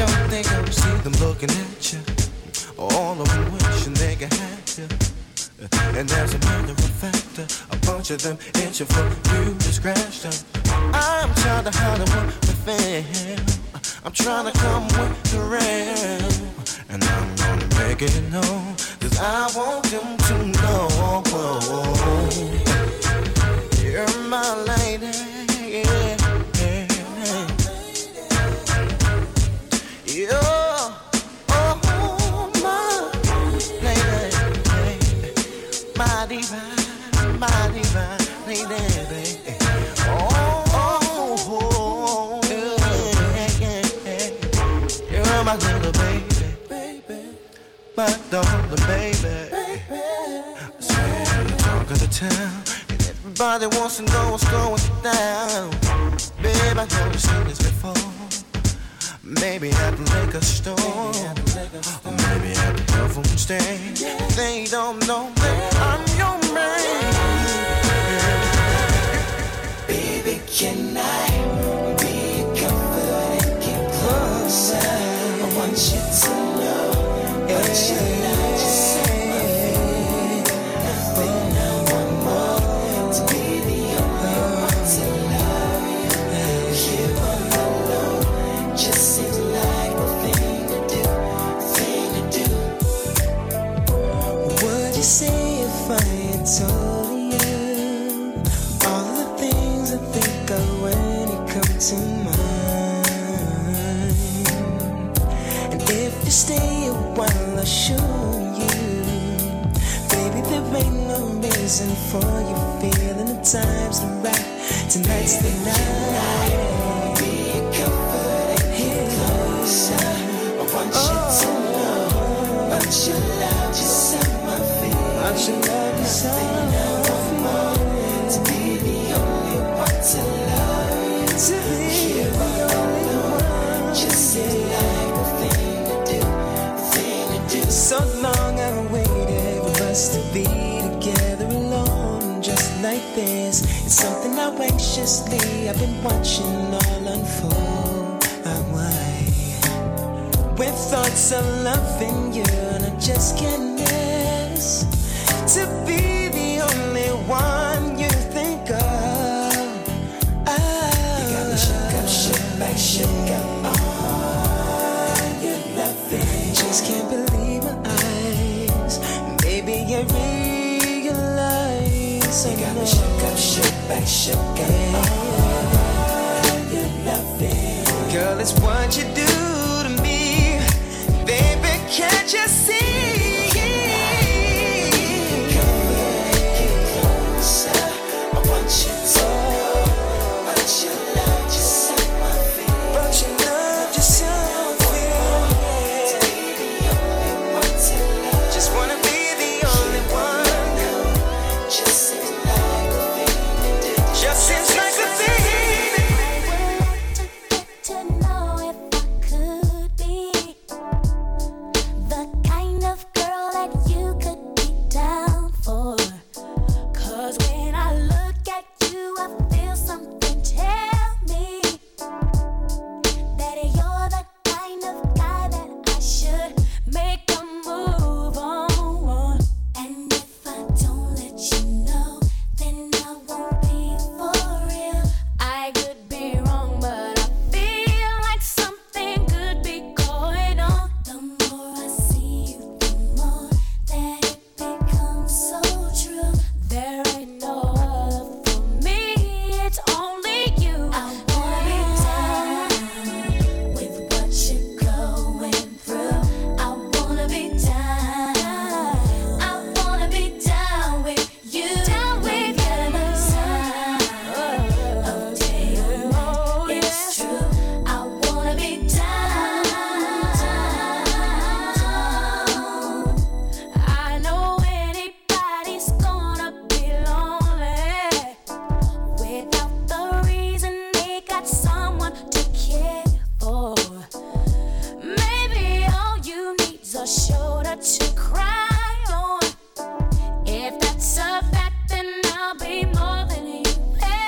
don't think I will see them looking at you. All of them wishing they could have you. And as a matter of fact, a bunch of them itching for you to scratch them. I'm trying to hide what we feel. I'm trying to come with the rain. And I'm gonna make it known, 'cause I want them to know you're my lady. You're my divine lady. Oh, yeah. You're my little baby, my darling baby. I swear the talk of the town, and everybody wants to know what's going down. Babe, I know you've seen this before. Maybe at the liquor store, or maybe at the health food stand. They don't know that I'm your man. Baby, can I be your comfort and get closer? I want you to know what you love, just set my feet. Nothing I want more, to be the only one to love you. Here all alone, just seems like a thing to do. What'd you say if I told you all the things I think of when you come to mind? And if you stay a while, I'll show you. Baby, there ain't no reason for you feeling the time's right. Tonight's the night. Be a comfort and get closer. I want you to know what you love, just set my feet. What you love, just set my feet. To be the only one to love you. To be the only one. Just seems like a thing to do. So long I've waited for us to be together alone, just like this. It's something now anxiously I've been watching all unfold. Why? With thoughts of loving you, and I just can't miss. To be the only one you think of. You got me shook up, shook back, shook up. You're loving. Just can't believe my eyes. Maybe I realize. You got me shook up, shook back, shook up. You're loving. Girl, it's what you do to me. Baby, can't you see?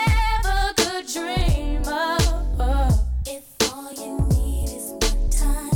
Time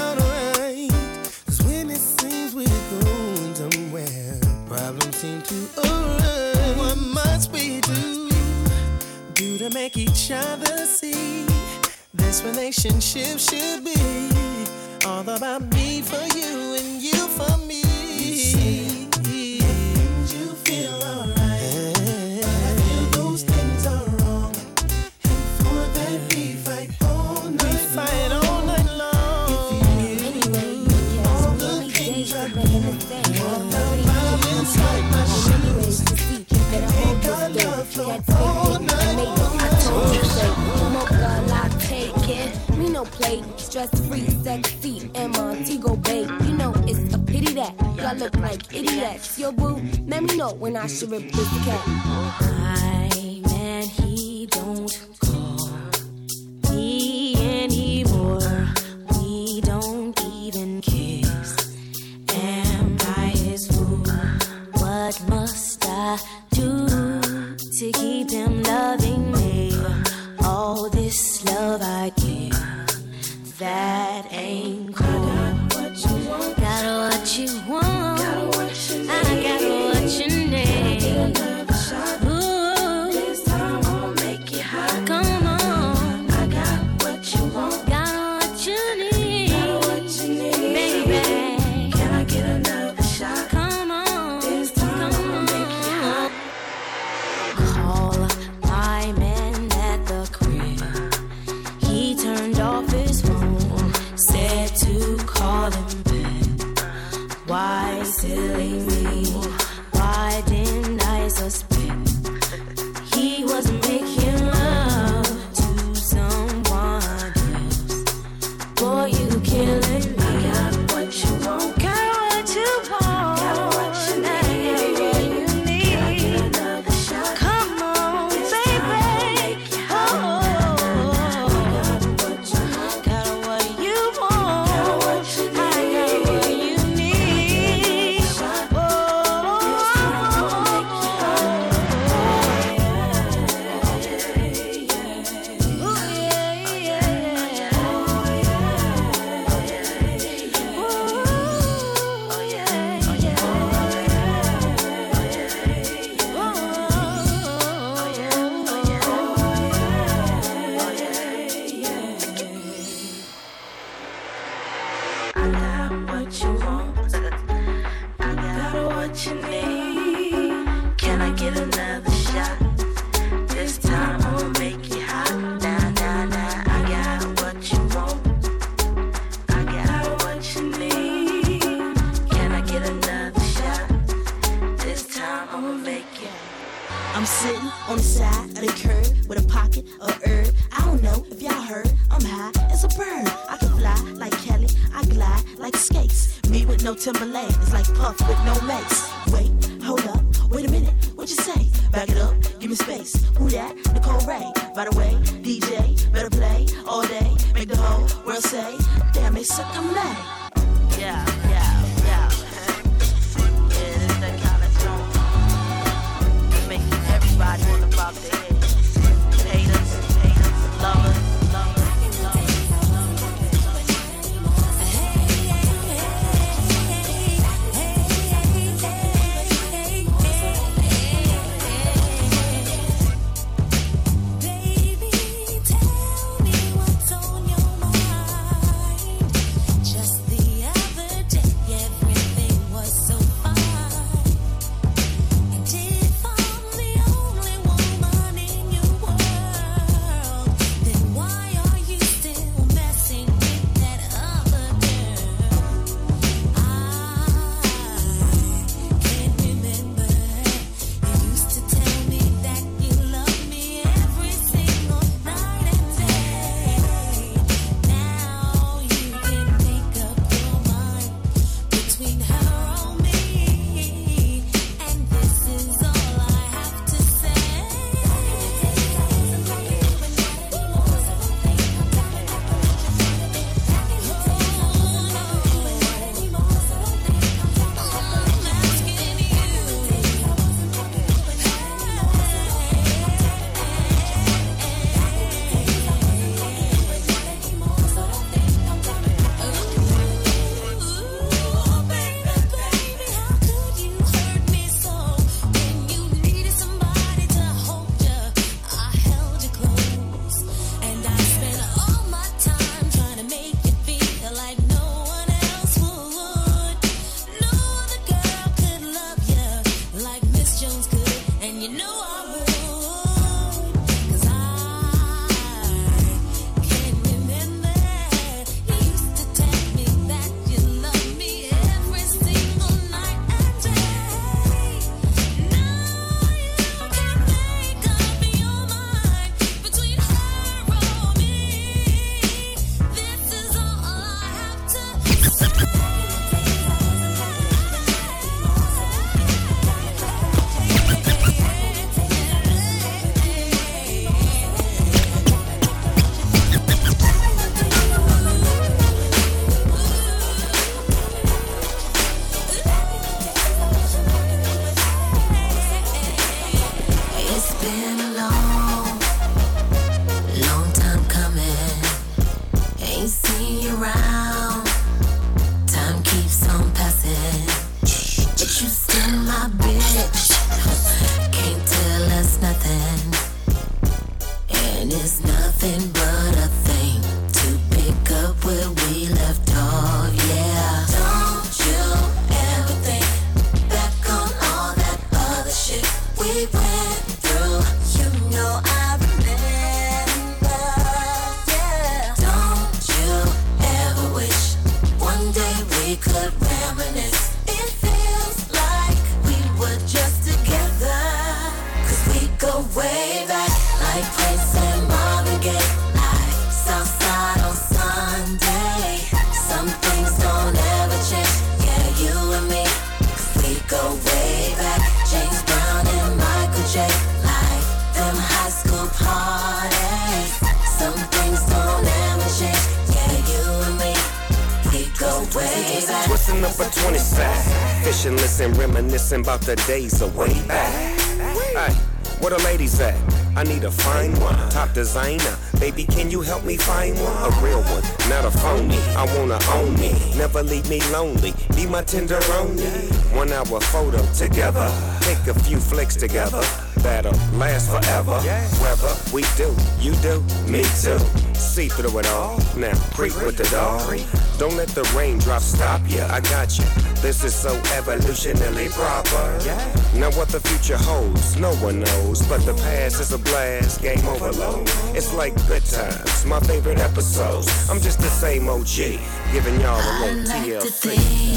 out alright. Cause when it seems we're going somewhere, problems seem to arise. What must we do to make each other see this relationship should be all about me for you and you for me? You see, you feel alright, but I feel those things are wrong. And for that we fight all night long. We fight all night long. If you all the things I mean, all the violence like my shoes, make our love flow all night long. We no play, stress-free, sexy, and Montego Bay. You know it's a pity that y'all look like idiots. Your boo, let me know when I should rip this cat. My man, he don't call me anymore. We don't even kiss. Am I his fool? What must I do to keep him loving me? All this love I give, that ain't cool. Got what you want, got what you want. I got what you need. Ooh, this time I'll make it hot. Come on, I got what you want, got what you need. Got what you need, baby. Can I get another shot? Come on, this time I'll make it hot. Call my man at the crib. He turned off his phone, said to call him back. Why silly me? Why didn't I suspect he was making love to someone else? Boy, you killing me. I got what you want, got what you want, got what you need. Can I get another shot? Come on, baby. I'm sitting on the side of the curb with a pocket of herb. I don't know if y'all heard, I'm high as a bird. I can fly like Kelly, I glide like skates. Me with no Timberland, it's like Puff with no mace. Wait, hold up, wait a minute, what you say? Back it up, give me space. Who that? Nicole Ray. By the way, DJ, better play all day. Make the whole world say, damn, they suck, I'm late. Yeah. Everybody wanna bob their head. Haters, lovers. Baby, tell me what's on your mind. Just the Twisting up a 20 sack, fishing, listen, reminiscing about the days away back. Hey, where the ladies at? I need a fine one, top designer. Baby, can you help me find one? A real one, not a phony. I wanna own me, never leave me lonely. Be my tenderoni. 1 hour photo together, take a few flicks together. That'll last forever. Whether we do, you do, me too. See through it all. Now creep with the dog. Don't let the raindrops stop ya. I got you. This is so evolutionally proper. Now what the future holds, no one knows. But the past is a blast, game overload. It's like good times, my favorite episodes. I'm just the same OG, giving y'all a little TLC.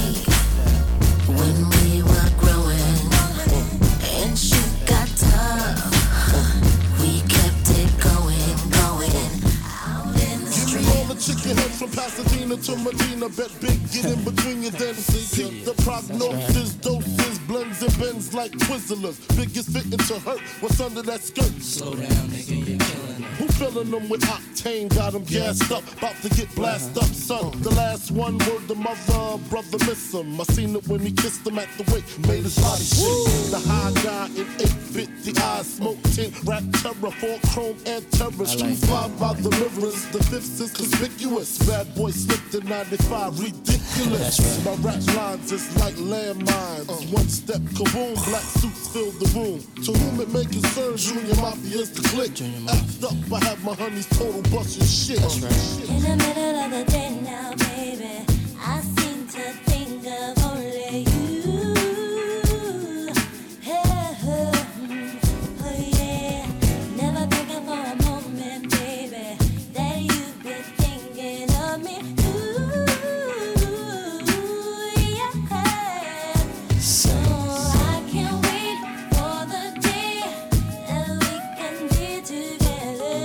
When we were growing and shit got tough, we kept it going out in the street. All the chicken heads from Pasadena to Medina, bet big, get in between your dents. Keep the prognosis, doses, blends and bends like Twizzlers. Biggest fitting to hurt what's under that skirt. Slow down, nigga, you're killing it. Who filling them with octane? Got them gassed up, about to get blasted up, son. The last one, word the mother, brother miss him. I seen it when he kissed him at the wake, made his body shake. The high guy in 850 eyes, smoke tint, rap terror, 4 chrome and terrors. Like 5 by the mirrors, the 5th is conspicuous. Bad boy slipped in 95, ridiculous. Right. My rap lines is like landmines. One step, kaboom, black suits fill the room. To whom it may concern, Junior Mafia is the click. Act up, I have my honeys total bustin' shit. Right. In the middle of the day now, baby, I seem to think of only you. Oh yeah, never thinking for a moment, baby, that you've been thinking of me. So I can't wait for the day that we can be together.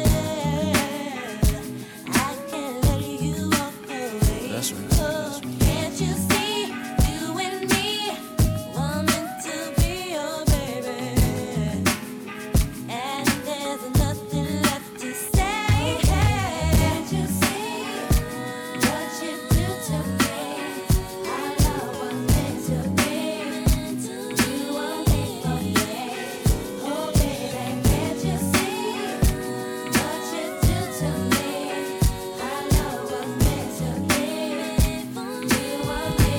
I can't let you walk away. That's right. Oh, can't you see, you and me were meant to be your baby, and there's nothing left to say. Can't you see what you do to me? Our love was meant to be. You are meant for me. Oh baby, can't you see what you do to me? Our love was meant to be. You are meant for me.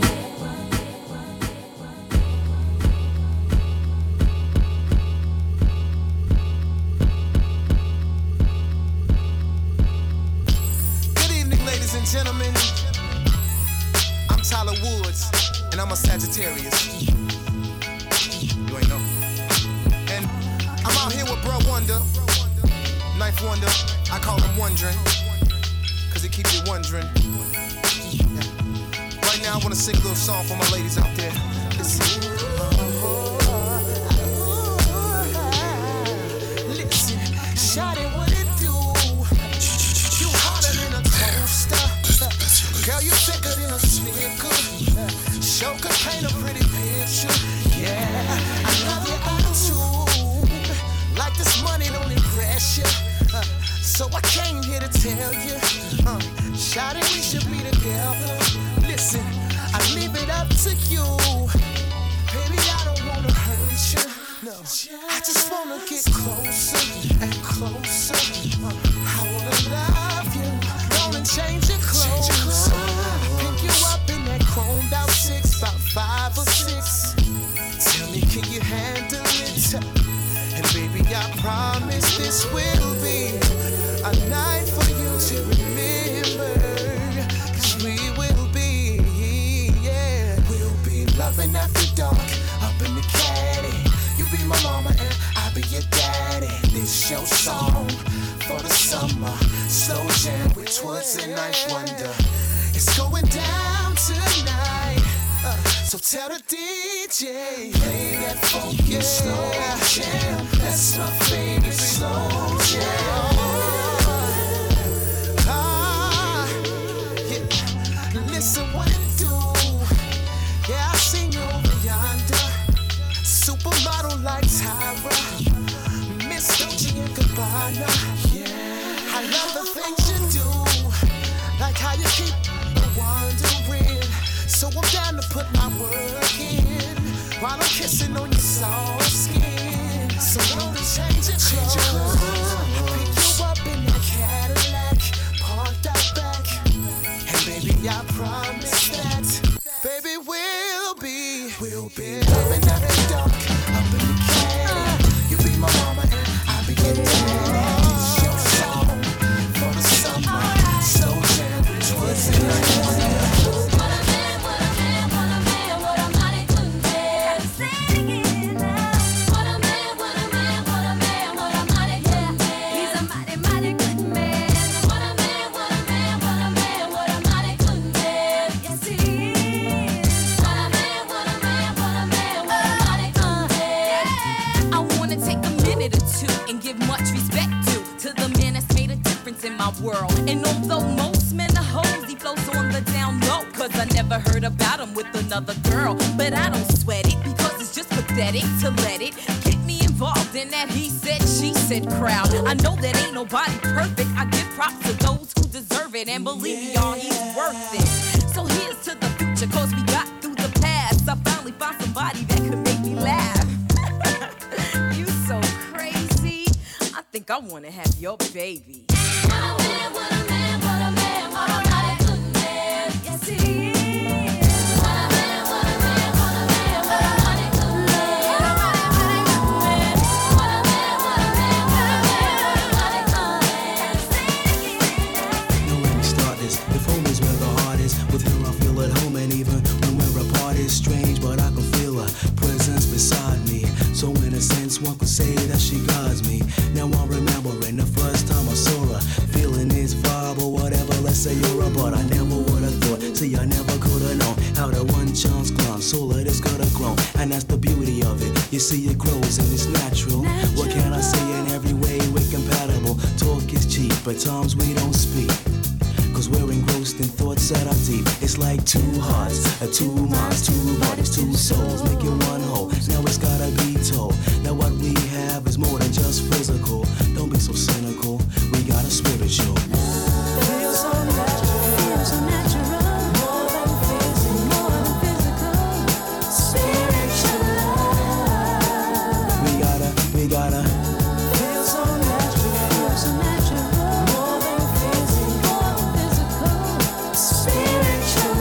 Good evening, ladies and gentlemen. I'm Tyler Woods, and I'm a Sagittarius. You ain't know. And I'm out here with Bruh Wonder, Knife Wonder. I call him Wondering, cause he keeps you wondering. Yeah. Right now, I wanna sing a little song for my ladies out there. Listen. Listen, shawty, what it do? You hotter than a toaster. Girl, you thicker than a snicker. Show could paint a pretty picture. Yeah, I love your attitude. Like this money don't impress you. So I came here to tell you, shawty, we should be together. Listen, I leave it up to you. Baby, I don't wanna hurt you. No, I just wanna get closer and closer. I wanna love you. Don't change your clothes. Pick you up in that chromed out 6, about 5 or 6. Tell me, can you handle it? And baby, I promise this will be a night for you to remember. 'Cause we will be, yeah, we'll be loving after dark up in the caddy. You be my mama and I'll be your daddy. This your song for the summer. Slow jam, which was a nice wonder. It's going down tonight. So tell the DJ, play that funky slow jam. That's my favorite slow jam. Listen what it do. Yeah, I seen you over yonder. Supermodel like Tyra, Miss Dolce & Gabbana. Yeah, I love the things you do, like how you keep wondering. So I'm down to put my work in while I'm kissing on your soft skin. So don't change your clothes. I pick you up in that Cadillac, parked out back. Baby, I promise that, baby, we'll be loving after dark up in the caddy. You be my mama and I'll be your daddy. It's your song for the summer. Slow jam, towards the night. World. And although most men are hoes, he floats on the down low, 'cause I never heard about him with another girl. But I don't sweat it, because it's just pathetic to let it get me involved in that he said, she said crowd. I know that ain't nobody perfect. I give props to those who deserve it, and believe me, y'all, he's worth it. So here's to the future, 'cause we got through the past. I finally found somebody that could make me laugh. You so crazy, I think I wanna have your baby. One could say that she guards me. Now I'm remembering the first time I saw her. Feeling this vibe or whatever, let's say you're a but I never would have thought. See, I never could have known how the one chance clung. So let this could have grown, and that's the beauty of it. You see, it grows and it's natural. What can I say? In every way we're compatible. Talk is cheap, but times we don't speak. 'Cause we're engrossed in thoughts that are deep. It's like two hearts, two minds, two bodies, two souls, making one whole. Now it's gotta be told that what we have is more than just physical. Don't be so cynical, we got a spiritual. Feels so natural, more than physical, spiritual love. We gotta. Feels so natural, more than physical, spiritual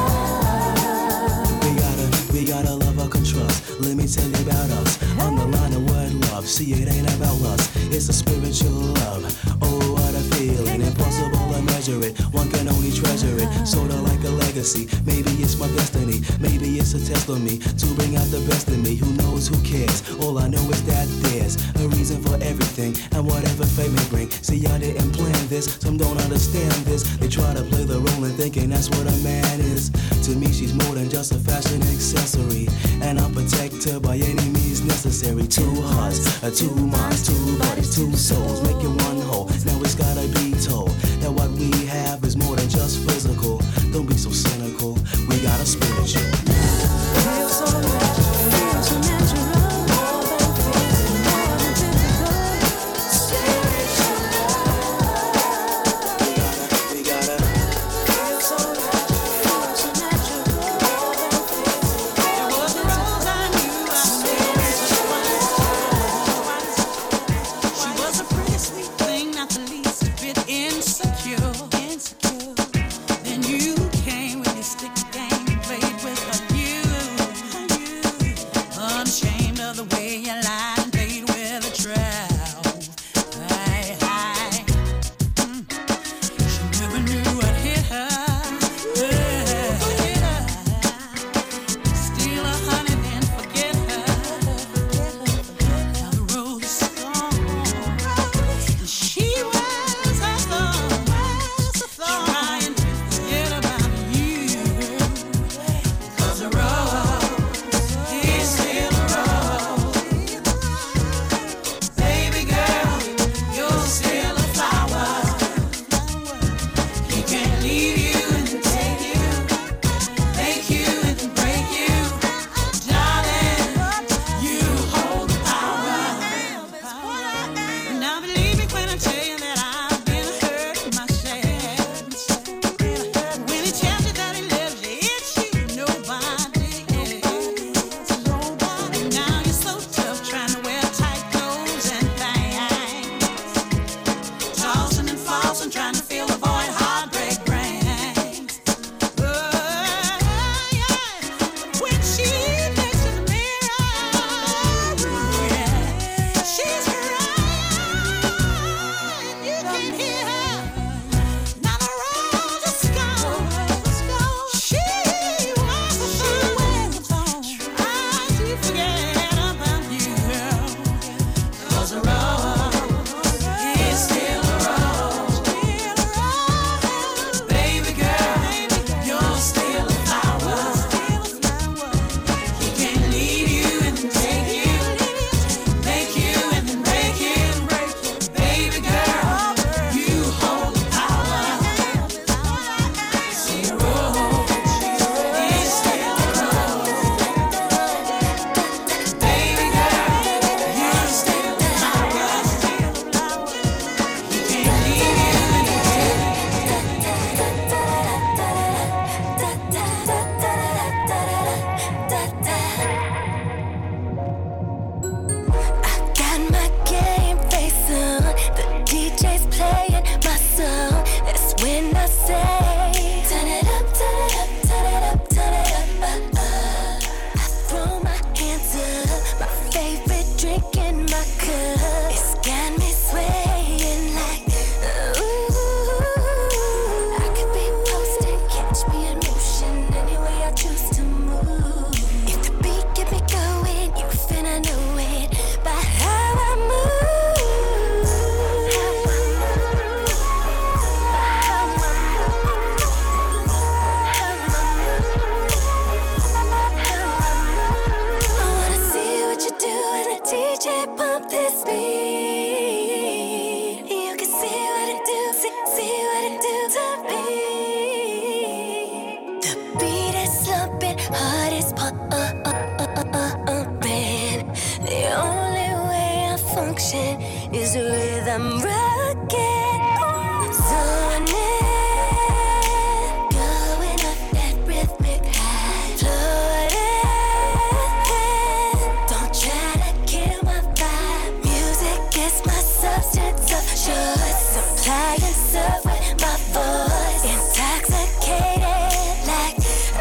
love. We gotta love our trust. Let me tell you about us. Underline the word love. See, it ain't about lust. It's a spiritual love. Oh, what a feeling. Impossible to measure it. One can only treasure it. Sorta like a legacy. Maybe it's my destiny. Maybe it's a test on me to bring out the best in me. Who knows? Who cares? All I know is that there's a reason for everything, and whatever fate may bring. See, I didn't plan this. Some don't understand this. They try to play the role and thinking that's what a man is. To me, she's more than just a fashion accessory, and I'll protect her by any means necessary. Two hearts, two minds, two bodies, two souls, making one whole. Now it's gotta be told that what we have is more than just physical. Don't be so simple. physical, we got a spiritual. Feel so natural, feel so natural, more than physical, more than physical. Spiritual love. We gotta. Feel so natural, more than physical. It was the rose I knew I She was a pretty sweet thing, not the least bit insecure. Then you came with your stick game and played with her you. Unashamed of the way you lied and played with a trowel. She never knew what hit her. Steal her honey, then forget her. Now the road is gone. She was a thorn, trying to forget about you. 'Cause the road is still a road. Baby girl, you're still a flower. He can't leave you and take you, make you and break you. Darling, you hold the power. Now believe me when I tell you that I've been hurt myself. When he tells you that he loves you, it's you, nobody else. Now you're so tough trying to wear tight clothes and things, tossing and falling, trying to fill the void heartbreak brings. When she looks in the mirror, she's crying. You can hear her. Now the rose is gone. She was a thorn, trying to forget about you. 'Cause the road is still a road. Baby girl, you're still a flower. He can't leave you and then take you, make you and then break you. Baby girl, you hold the power. See, the road is still a road. Baby girl, you're still a flower. He can't leave you and then take you. I got my game face on. The DJ's playing my song. That's when I say, turn it up, turn it up, turn it up, turn it up. I throw my hands up, my favorite drink in my cup. It's got me swaying like, ooh. I could be posted, catch me in motion any way I choose to move. If the beat get me going, you finna know it by how I move. I wanna see what you do when the DJ bump this beat. You can see what it do, see what it do to me. The beat is slumping, heart is pumping. The only way I function is with a rocket. Zoning, going up that rhythmic high, floating. Don't try to kill my vibe. Music is my substance of choice. Supplying stuff with my voice, intoxicated like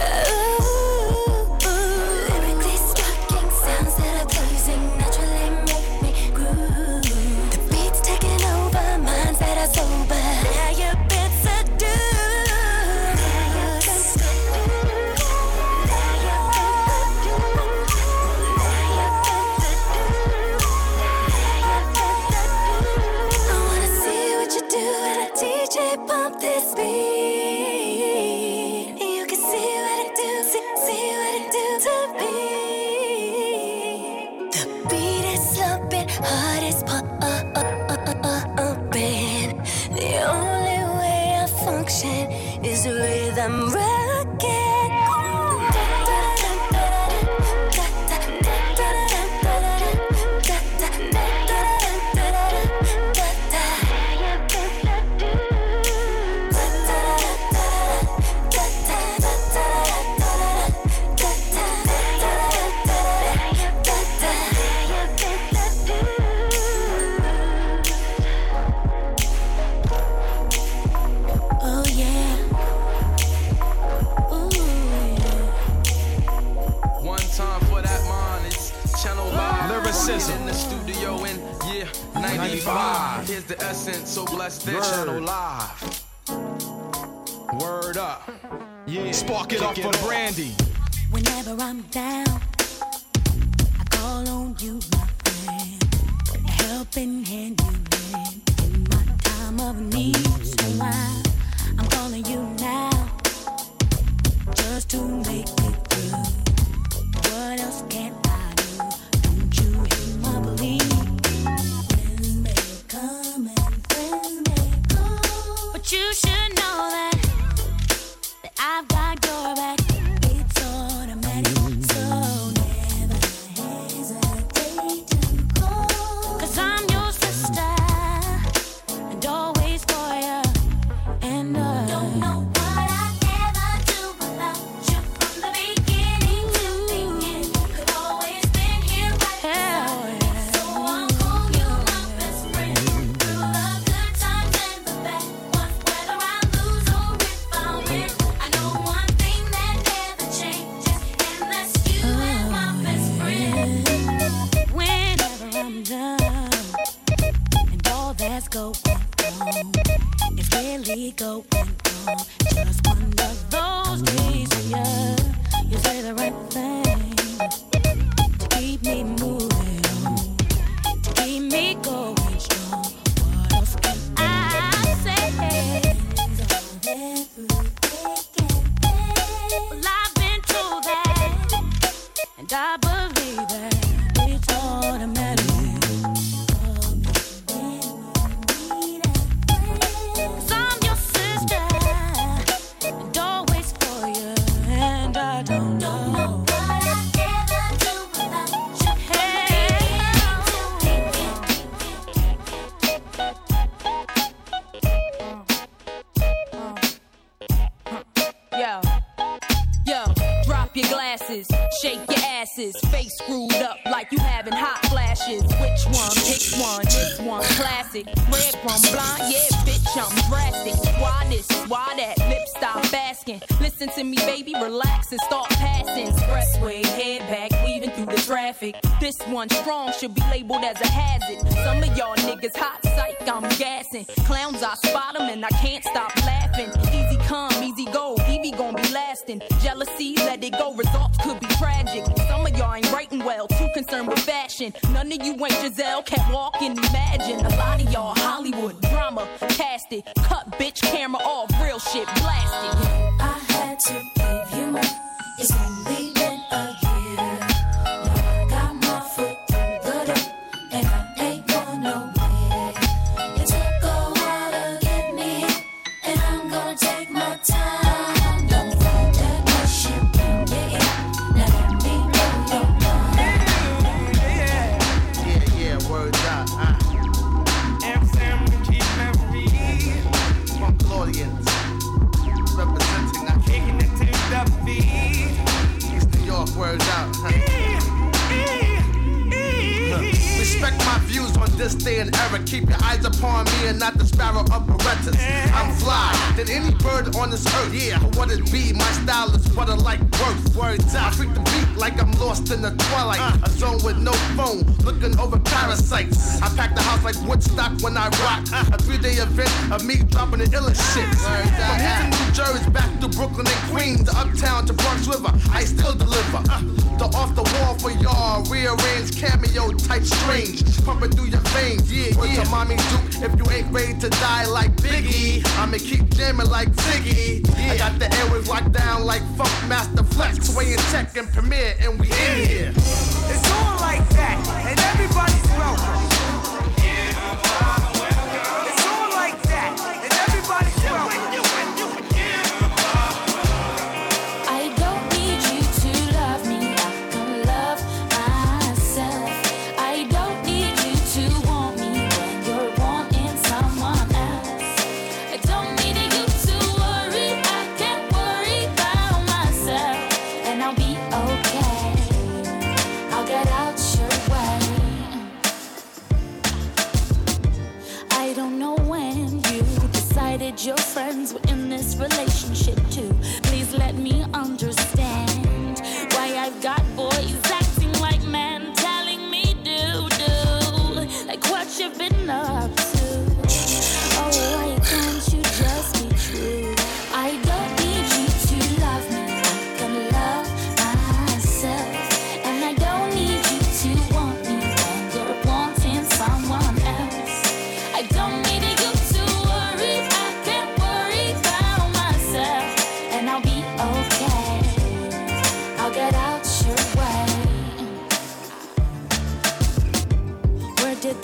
ooh. Lyrically sparking sounds that are pleasing, naturally make me groove. The beat's taking over, minds that are sober. Now you've been seduced. Now you've been seduced. Now you've been seduced. Now you've been seduced. Now you've been seduced. I wanna see what you do when a DJ bump this beat. You can see what it do, see what it do to me. The beat is slumping, heart is pumping. The only way I function is with a rocket. is the essence, so bless their channel live. Word up. Yeah. Spark it up for Brandy. Whenever I'm down, I call on you, my friend. A helping hand you lend in my time of need. So I'm calling you now, just to make it through. What else can I do? Don't you hear my plea? Friends may come and friends may go, but you should know that I've got your back. It's automatic, so never hesitate to call. 'Cause I'm your sister and always for you. And don't know what I'd ever do without you from the beginning to the end. Could always been here right beside me. So I'll call you my best friend through the good times and the bad ones. Whether I lose or if I win, I know one thing that never changes, and that's you and my best friend. Whenever I'm done and all that's going on, it's really going on. Just one of those days when you say the right thing to keep me moving on, to keep me going strong. What else can I say? Well, I've been told that, and I believe that it's automatic. 'Cause I'm your sister and always for you, and I don't know what I'd ever do without you. Yo, drop your glasses, shake your asses, face screwed up like you having hot flashes. Which one? Pick one. This one classic. Red from blind, yeah, bitch, I'm drastic. Why this? Why that? Lip stop asking. Listen to me, baby, relax and start passing. Expressway, head back, weaving through the traffic. This one strong should be labeled as a hazard. Some of y'all niggas hot psych, I'm gassing. Clowns, I spot them and I can't stop laughing. Easy come, easy go, Evie gon' be lasting. Jealousy, let it go, results could be tragic. Some of y'all ain't writing well, too concerned with fashion. None of you ain't Giselle, can't walk and imagine. A lot of y'all Hollywood drama, cast it. Cut bitch camera off, real shit blasted. I had to give you my, it's only been a year. Now I got my foot through the door, and I ain't going nowhere. It took a while to get me here, and I'm gonna take my time. Don't fall that much shit when you're in. Now let me know your mind. Yeah, words out. Funklorians representing us. Kicking it to the beat. East New York, words out. Respect my views on this day and era. Keep your eyes upon me and not the sparrow operettas. I'm fly than any bird on this earth. Yeah, what it be? My style is butter like worth. Words out. I freak the beat like I'm lost in the twilight. A zone with no phone, looking over parasites. I pack the house like Woodstock when I rock. A 3-day event of me dropping the illest shit. From here to New Jersey, back to Brooklyn and Queens, to Uptown to Bronx River, I still deliver. The off the wall for y'all, rearranged cameo type strange, pumping through your veins. Yeah, word to Mommy Duke, if you ain't ready to die like Biggie, I'ma keep jamming like Ziggy. I got the airwaves locked down like Funk Master Flex, Sway and Tech and Premiere, and we in here. It's all like that, and everybody's welcome. It's all like that, and everybody's welcome. I don't need you to love me, I can love myself. I don't need you to want me when you're wanting someone else. I don't need you to worry, I can worry about myself, and I'll be okay. I'll get out your way.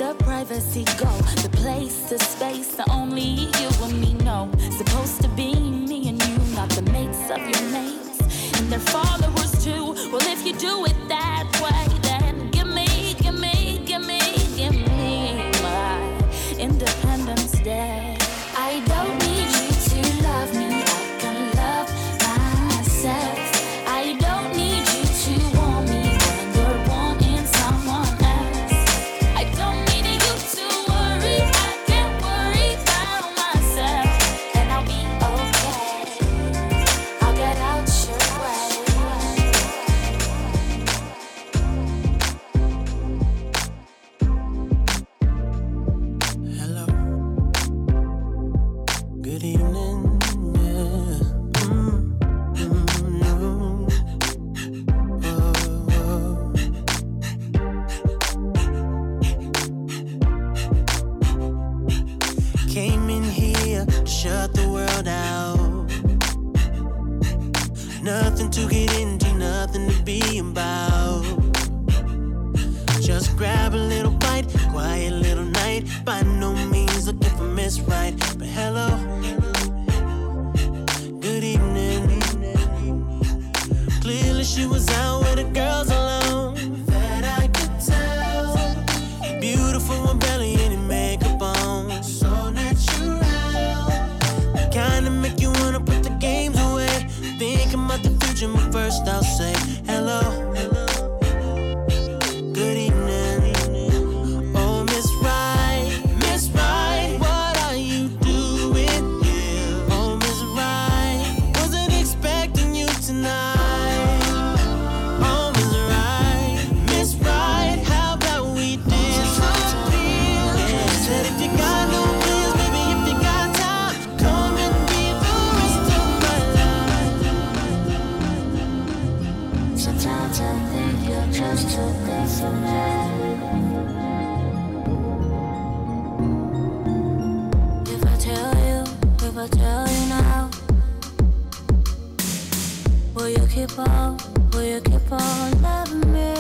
the privacy go? The place, the space, the only you and me know. Supposed to be me and you, not the mates of your mates and their followers too. Well, if you do it that way, then give me my Independence Day. I don't need you to love me, I can love myself. I don't need you to want me when you're wanting someone else. I don't need you to worry, I can worry about myself. And I'll be okay, I'll get out your way. Hello, good evening. Came in here, shut the world out. Nothing to get into, nothing to be about. Just grab a little bite, quiet little night. By no means looking for Miss Right, but hello, good evening. Clearly she was out with the girls alone. That I could tell. Beautiful with belly and her makeup on. So natural. Kinda make you wanna put the games away. Thinking about the future, but first I'll say hello. Good evening. Oh, Miss Right, what are you doing here? Oh, Miss Right, wasn't expecting you tonight. Oh, Miss Right, how about we disappear? Yeah, said if you got no plans, baby, if you got time, come and be the rest of my life. Sometimes I think you're just too good for me. If I tell you now, will you keep on loving me?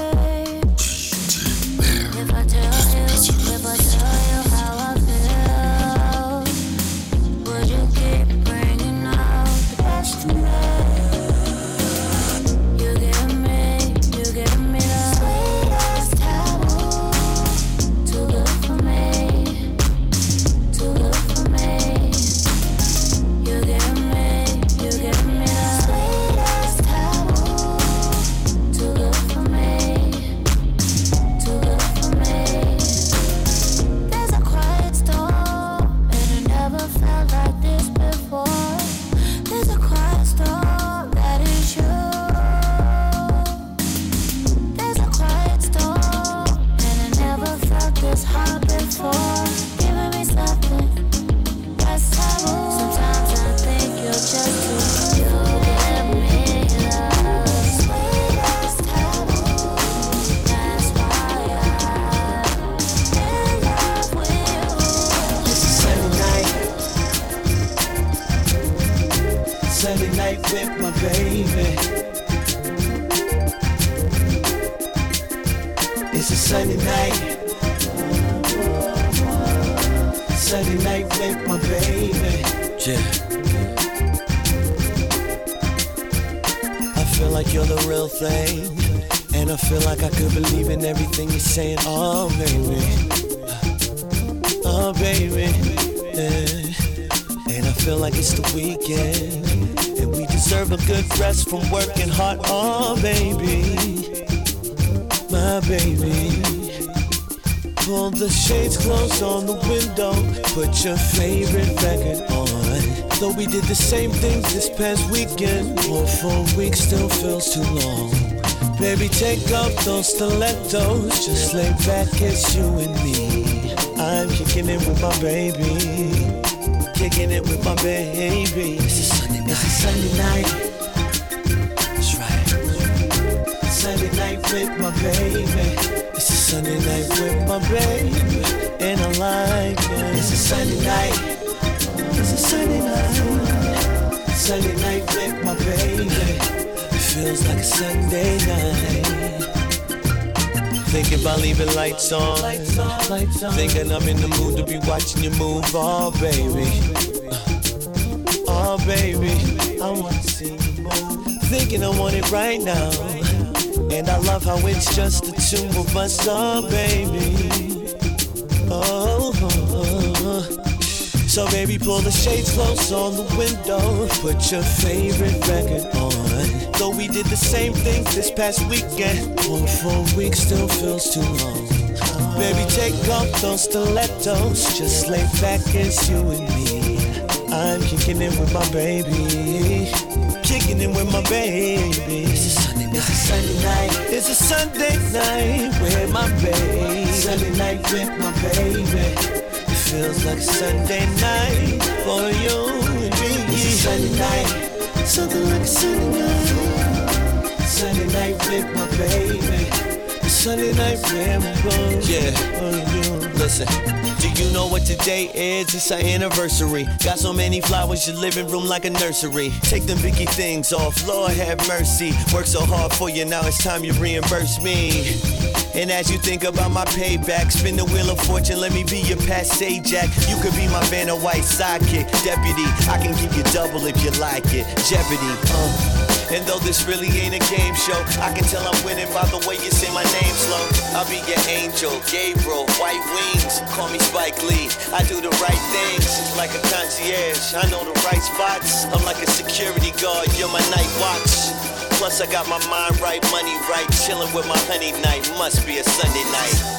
If I tell you how I feel, would you keep bringing out the best in me? You give me the sweetest taboo. Too good for me, too good for me. You give me the sweetest taboo. Too good for me, too good for me. There's a quiet storm, and it never felt like this before. There's a quiet storm that is you. There's a quiet storm, and it never felt this hard before. Giving me something that's taboo. Sometimes I think you're just too. You give me the sweetest taboo. That's why I'm in love with you. It's a Sunday night with my baby. It's a Sunday night with my baby. Yeah. I feel like you're the real thing, and I feel like I could believe in everything you're saying. Oh baby, yeah. And I feel like it's the weekend, and we deserve a good rest from working hard. Oh baby, my baby. Pull the shades close on the window, put your favorite record on. Though we did the same things this past weekend, 4 weeks still feels too long. Baby, take off those stilettos, just lay back, it's you and me. I'm kicking it with my baby, kicking it with my baby. It's a Sunday night. That's right. Sunday night with my baby. It's a Sunday night with my baby, and I like it. It's a Sunday night. It's a Sunday night. Sunday night with my baby. It feels like a Sunday night. Thinking about leaving lights on. Thinking I'm in the mood to be watching you move. Oh, baby. Oh, baby. I want to see you move. Thinking I want it right now. And I love how it's just the two of us. Oh, baby. Oh. So baby, pull the shades close on the window. Put your favorite record on. Though we did the same thing this past weekend, 1 full week still feels too long. Baby, take off those stilettos. Just lay back, it's you and me. I'm kicking in with my baby. Kicking in with my baby. It's a Sunday night. It's a Sunday night with my baby. Sunday night with my baby. Feels like a Sunday night for you and me. It's a Sunday night, something like a Sunday night. Sunday night with my baby. Sunday night with my baby. Yeah, for you. Listen, do you know what today is? It's our anniversary. Got so many flowers, your living room like a nursery. Take them Vicky things off, Lord have mercy. Worked so hard for you, now it's time you reimburse me. And as you think about my payback, spin the wheel of fortune, let me be your passe jack. You could be my Vanna White sidekick, deputy. I can give you double if you like it. Jeopardy, And though this really ain't a game show, I can tell I'm winning by the way you say my name slow. I'll be your angel, Gabriel, white wings. Call me Spike Lee, I do the right things. Like a concierge, I know the right spots. I'm like a security guard, you're my night watch. Plus I got my mind right, money right, chilling with my honey night. Must be a Sunday night.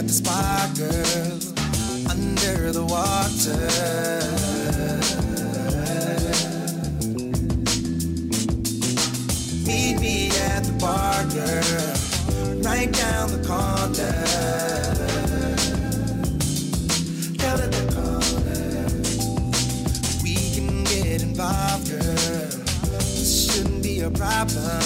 the spot, girl, under the water. Meet me at the bar, girl, right down the corner. Down at the corner. We can get involved, girl. This shouldn't be a problem.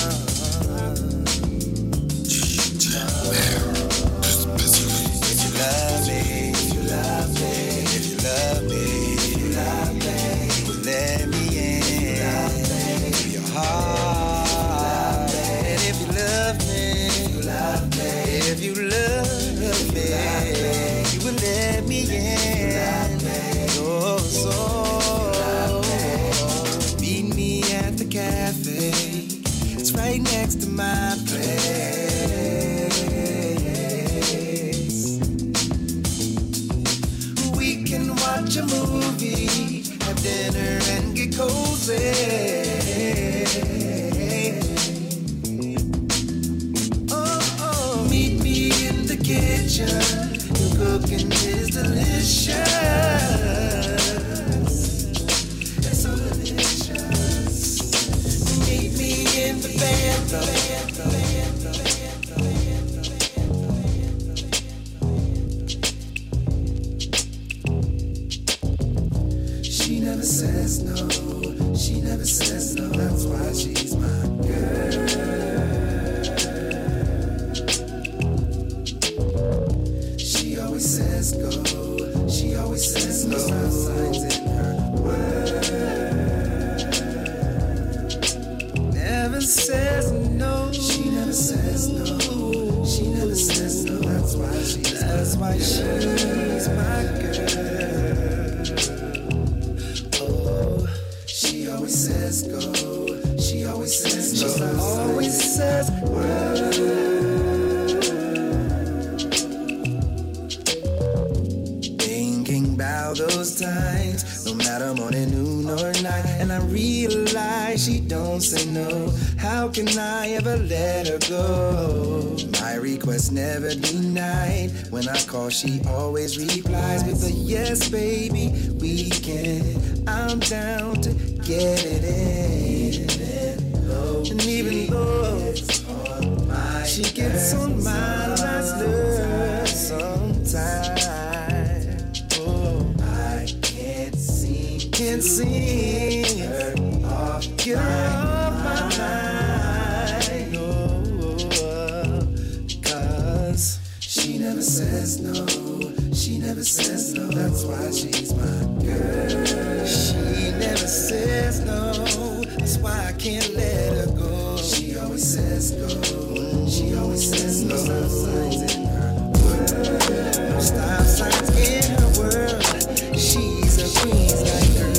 Love me, if you love me, if you love me, if you love me, let me in to your heart. And if you love me, if you love me, you will let me in. Oh, so meet me at the cafe. It's right next to my place. Watch a movie, have dinner, and get cozy. Oh, meet me in the kitchen. Your cooking is delicious. It's so delicious. Meet me in the bathroom. She never says no, she never says no, that's why she's my girl. She always says go, she always says no, signs in her word. Never says no, she never says no, she never says no, that's why she's my girl. She always says go, she always says no, she always says thinking about those times, no matter morning, noon or night, and I realize she don't say no. How can I ever let her go? My request never denied. When I call, she always replies with a yes, baby, we can. I'm down to get it in. And even though she gets on my last nerve sometimes, oh, I can't seem her off, get her off my mind. Oh, 'cause she never says no, she never says no, that's why she's my girl. She never says no, that's why I can't let her go. She always says go, she always says no. Stop signs in her world, no stop signs in her world. She's a queen like her.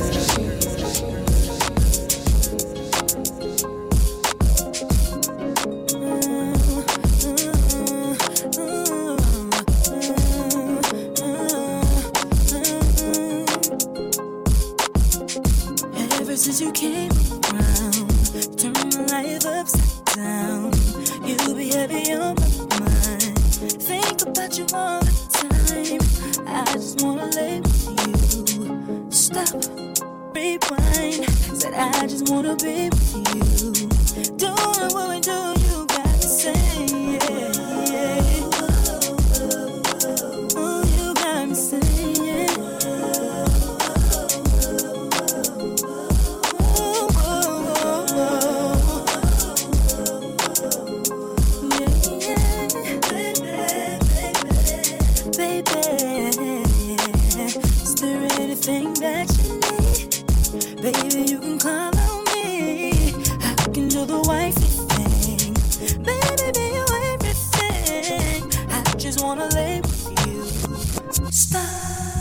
Since you came around, turn my life upside down. You'll be heavy on my mind. Think about you all the time. I just wanna lay with you. Stop, rewind. Said I just wanna be with you. Doing what we do, you got to say yeah, yeah. Oh, you got me saying yeah. Anything that you need, baby, you can call on me. I can do the wifey thing, baby, be your everything. I just wanna lay with you. Stop.